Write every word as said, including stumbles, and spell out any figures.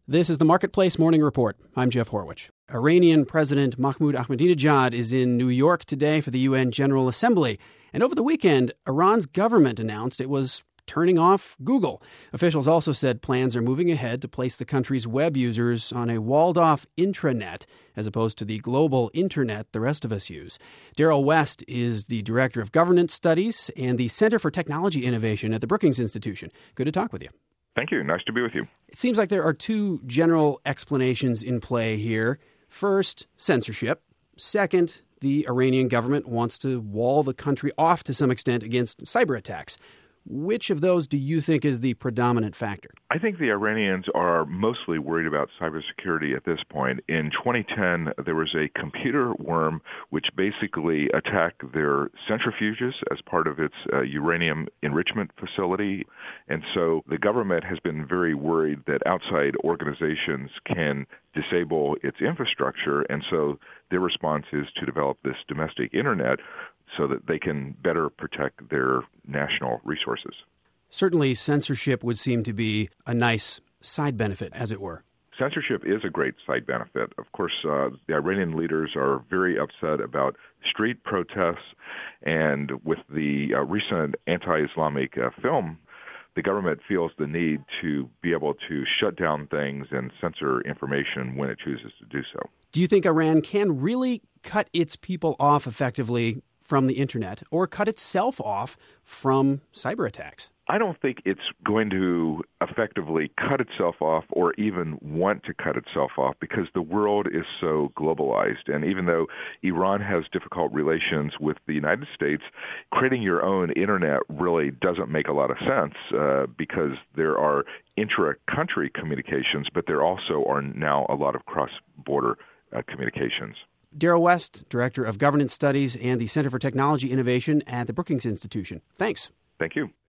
This is the Marketplace Morning Report. I'm Jeff Horwich. Iranian President Mahmoud Ahmadinejad is in New York today for the U N General Assembly. And over the weekend, Iran's government announced it was turning off Google. Officials also said plans are moving ahead to place the country's web users on a walled-off intranet as opposed to the global internet the rest of us use. Daryl West is the Director of Governance Studies and the Center for Technology Innovation at the Brookings Institution. Good to talk with you. Thank you. Nice to be with you. It seems like there are two general explanations in play here. First, censorship. Second, the Iranian government wants to wall the country off to some extent against cyber attacks. Which of those do you think is the predominant factor? I think the Iranians are mostly worried about cybersecurity at this point. In twenty ten, there was a computer worm which basically attacked their centrifuges as part of its uh, uranium enrichment facility. And so the government has been very worried that outside organizations can disable its infrastructure. And so their response is to develop this domestic internet so that they can better protect their national resources. Certainly, censorship would seem to be a nice side benefit, as it were. Censorship is a great side benefit. Of course, uh, the Iranian leaders are very upset about street protests, and with the uh, recent anti-Islamic uh, film, the government feels the need to be able to shut down things and censor information when it chooses to do so. Do you think Iran can really cut its people off effectively from the internet or cut itself off from cyber attacks? I don't think it's going to effectively cut itself off or even want to cut itself off because the world is so globalized. And even though Iran has difficult relations with the United States, creating your own internet really doesn't make a lot of sense uh, because there are intra-country communications, but there also are now a lot of cross-border uh, communications. Daryl West, Director of Governance Studies and the Center for Technology Innovation at the Brookings Institution. Thanks. Thank you.